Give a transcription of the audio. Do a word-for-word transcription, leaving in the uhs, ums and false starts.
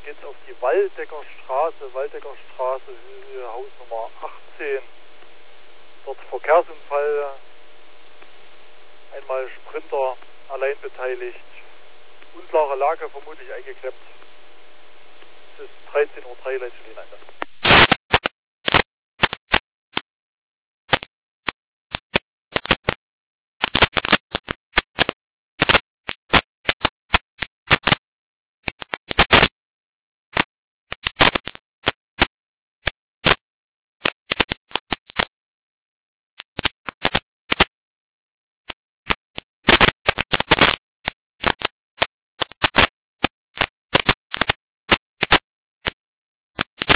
geht es auf die Waldeckerstraße, Waldeckerstraße, Höhe Hausnummer achtzehn. Dort Verkehrsunfall, einmal Sprinter allein beteiligt, unklare Lage, vermutlich eingeklemmt. Es ist dreizehn Uhr drei, Leitstelle Einsatz.